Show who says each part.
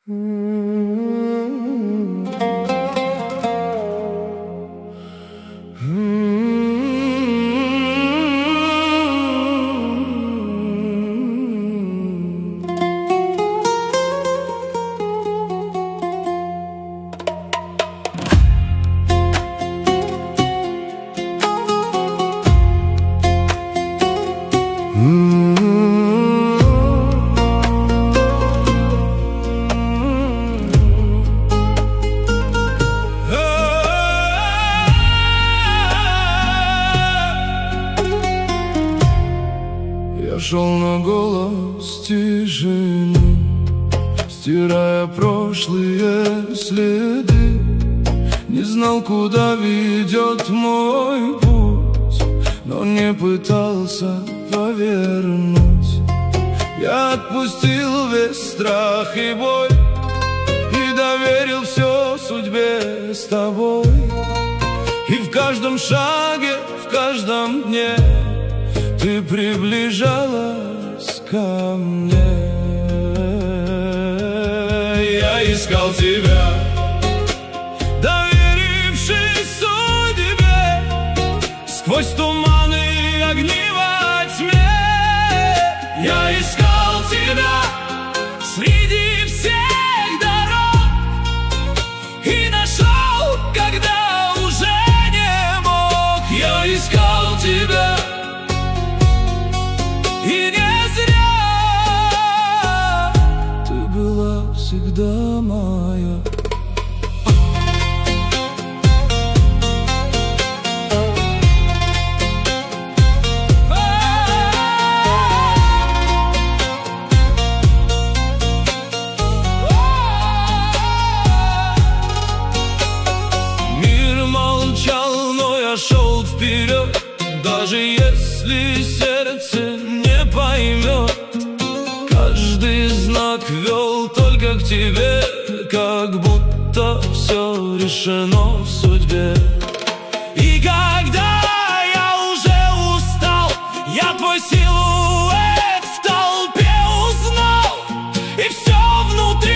Speaker 1: Я шел на голос тишины, стирая прошлые следы. Не знал, куда ведет мой путь, но не пытался повернуть. Я отпустил весь страх и боль и доверил все судьбе с тобой. И в каждом шаге, в каждом дне ты приближалась ко мне. Я искал тебя, доверившись судьбе, сквозь туманы и огни во тьме. Я искал тебя среди всех дорог и нашел, когда уже не мог. Я искал тебя, и не зря. Ты была всегда моя. Мир молчал, но я шел вперед, даже если сердце не поймет. Каждый знак вел только к тебе, как будто все решено в судьбе. И когда я уже устал, я твой силуэт в толпе узнал, и все внутри